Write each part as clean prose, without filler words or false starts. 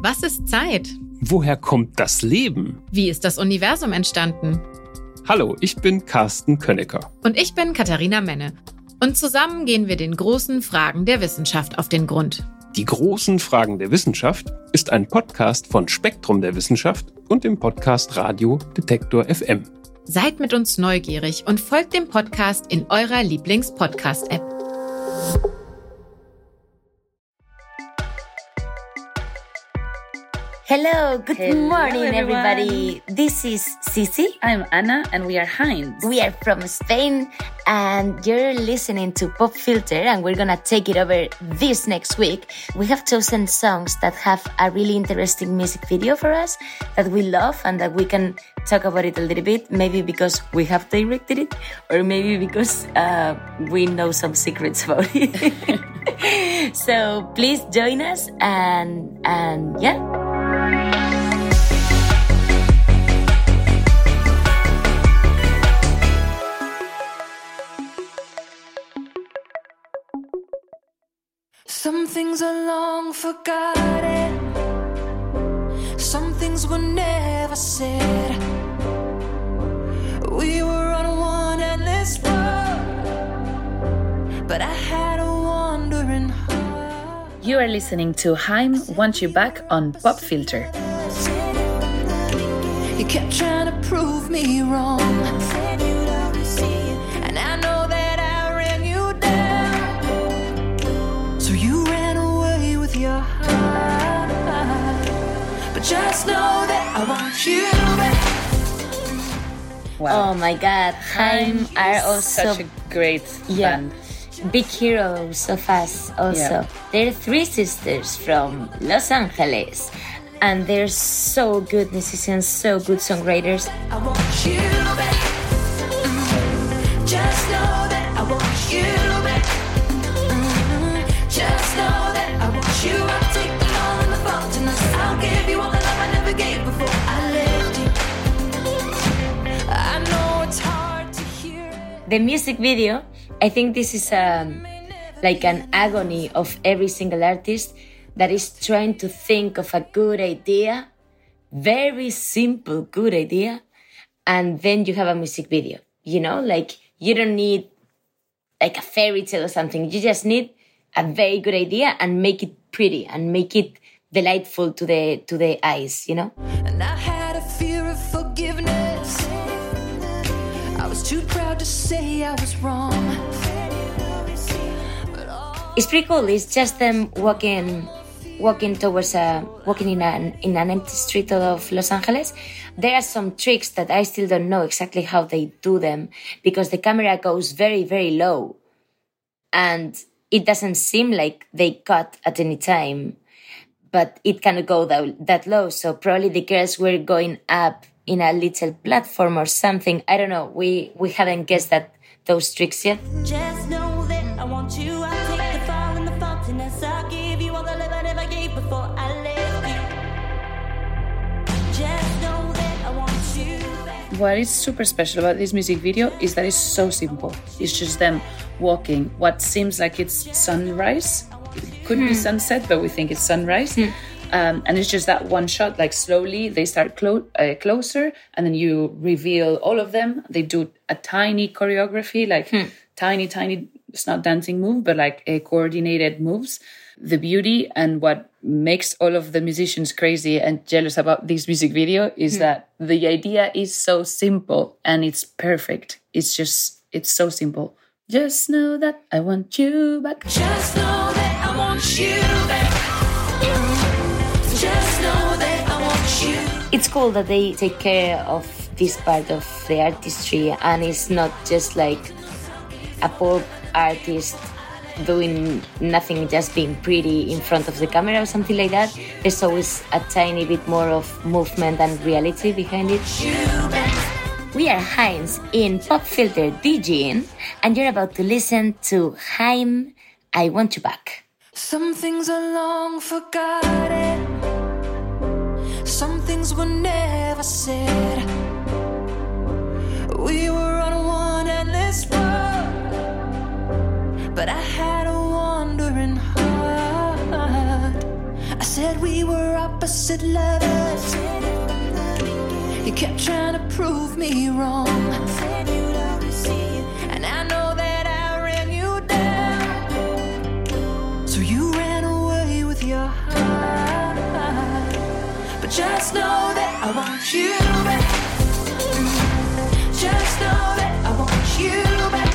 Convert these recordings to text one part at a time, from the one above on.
Was ist Zeit? Woher kommt das Leben? Wie ist das Universum entstanden? Hallo, ich bin Carsten Könnecker. Und ich bin Katharina Menne. Und zusammen gehen wir den großen Fragen der Wissenschaft auf den Grund. Die großen Fragen der Wissenschaft ist ein Podcast von Spektrum der Wissenschaft und dem Podcast Radio Detektor FM. Seid mit uns neugierig und folgt dem Podcast in eurer Lieblings-Podcast-App. Hello, good morning, everybody. This is Cici. I'm Anna, and we are Heinz. We are from Spain, and you're listening to Pop Filter, and we're gonna take it over this next week. We have chosen songs that have a really interesting music video for us that we love and that we can talk about it a little bit, maybe because we have directed it, or maybe because we know some secrets about it. So please join us, and yeah. Some things are long forgotten. Some things were never said. We were on one endless road, but I had a wandering heart. You are listening to Haim Want You Back on Pop Filter. You kept trying to prove me wrong, and I know that I ran you down. So you ran away with your heart, but just know that I want you back. Wow. Oh my God, Haim are also such a great band. Big heroes of us also. They're three sisters from Los Angeles, and they're so good musicians, so good songwriters. I want you back. Just know that I want you back. Just know that I want you. I'll take the all in the faultiness. I'll give you all the love I never gave before I left you. I know it's hard to hear it. The music video, I think this is like an agony of every single artist that is trying to think of a good idea, very simple good idea, and then you have a music video. You know, like you don't need like a fairy tale or something. You just need a very good idea and make it pretty and make it delightful to the eyes, you know? And I had a fear of forgiveness. I was too proud to say I was wrong. It's pretty cool. It's just them walking towards walking in an empty street of Los Angeles. There are some tricks that I still don't know exactly how they do them because the camera goes very, very low, and it doesn't seem like they cut at any time, but it cannot go that low. So probably the girls were going up in a little platform or something. I don't know. We haven't guessed those tricks yet. Just know that I want you. I'll take the fall and the faultiness. I'll give you all the love I never gave before I left you. Just know that I want you back. What is super special about this music video is that it's so simple. It's just them walking. What seems like it's sunrise. It could be sunset, but we think it's sunrise. And it's just that one shot, like slowly they start closer, and then you reveal all of them. They do a tiny choreography, like tiny, it's not dancing move, but like coordinated moves. The beauty and what makes all of the musicians crazy and jealous about this music video is that the idea is so simple and it's perfect. It's so simple. Just know that I want you back. Just know that I want you back. Just know that I want you. It's cool that they take care of this part of the artistry, and it's not just like a pop artist doing nothing, just being pretty in front of the camera or something like that. There's always a tiny bit more of movement and reality behind it. We are Heinz in Pop Filter DJing, and you're about to listen to Haim, I Want You Back. Some things are long forgotten. Some things were never said. We were on one endless road, but I had a wandering heart. I said we were opposite lovers. You kept trying to prove me wrong. And I know that I ran you down. So you ran away with your heart. But just know that I want you back. Just know that I want you back.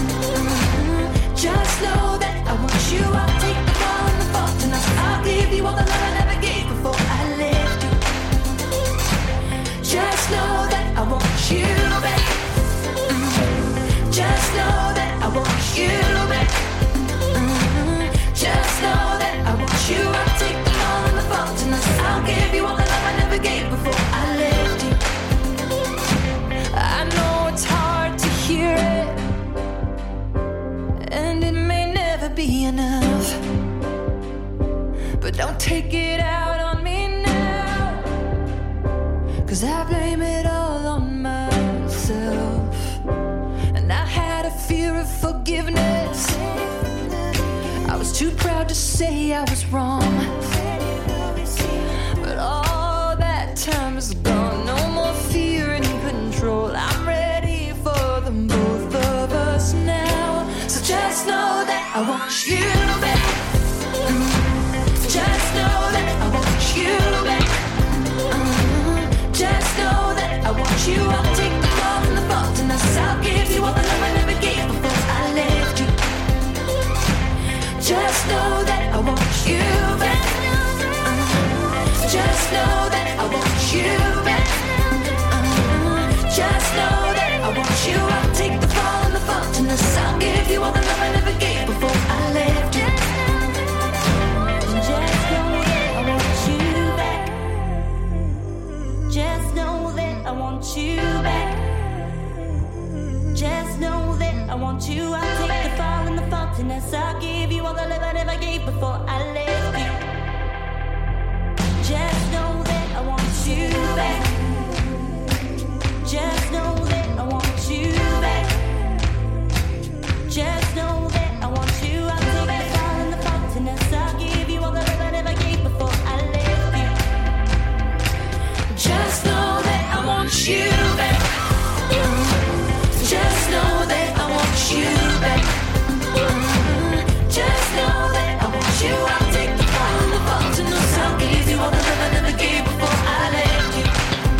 Just know that I want you. I'll take the fall and the fault, and I'll give you all the love I never gave before I left you. Just know that I want you back. Just know that I want you back. Just know that I want you. I'll take the fall and the fault, and I'll give you all the love I never gave before I left you. I know it's hard to hear it, and it may never be enough, but don't take it out on me now, 'cause I blame it all on myself. And I had a fear of forgiveness. I was too proud to say I was wrong, but all that time is gone. No more fear and control. I'm ready for them, both of us now. So just know that I want you back. Just know that I want you back. Just know that I want you. I'll take the fall and the fault, and I'll give you all the love I never gave before I left you. Just know that I want you back. Just know that I want you back. Just know that I want you. I'll take the fall and the fault, and I'll give you all the love I never gave before I left you. Just know that I want you back. Just know that I want you back. Just know that I want you. I'll take the fall and the fault, and I'll give you all the love I never gave before I left you. Just know that I want you back. Just know that I want you back. Just know that I want you. I'll take the fall and the fault, and I'll give you all the love I never gave before I left you. Just know that I want you back. Just know that I want you back. Just know that I want you. I'll take the fall and the fault, and I'll give you all the love I never gave before I left you.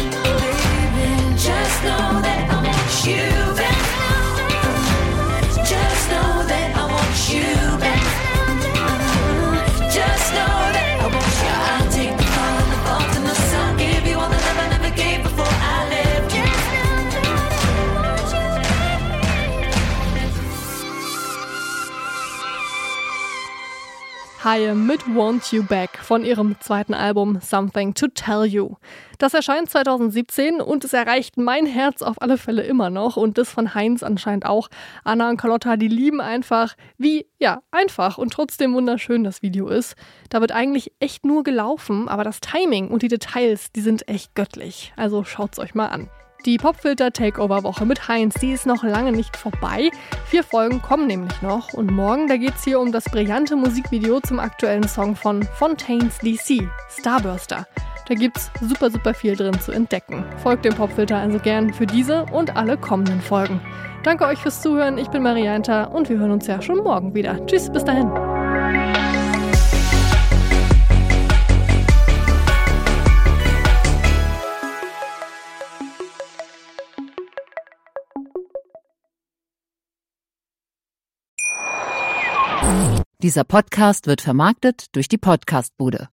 Just know that I want you back. Just know that I want you back. Just know that I want you. I'll take the fall and the fault, and I'll give you all the love I never gave before I left you. Haie mit Want You Back von ihrem zweiten Album Something to Tell You. Das erscheint 2017 und es erreicht mein Herz auf alle Fälle immer noch und das von Heinz anscheinend auch. Anna und Carlotta, die lieben einfach, wie, ja, einfach und trotzdem wunderschön das Video ist. Da wird eigentlich echt nur gelaufen, aber das Timing und die Details, die sind echt göttlich. Also schaut's euch mal an. Die Popfilter-Takeover-Woche mit Heinz, die ist noch lange nicht vorbei. 4 Folgen kommen nämlich noch. Und morgen, da geht's hier um das brillante Musikvideo zum aktuellen Song von Fontaines DC, Starburster. Da gibt's super, super viel drin zu entdecken. Folgt dem Popfilter also gern für diese und alle kommenden Folgen. Danke euch fürs Zuhören, ich bin Marianta und wir hören uns ja schon morgen wieder. Tschüss, bis dahin. Dieser Podcast wird vermarktet durch die Podcast-Bude.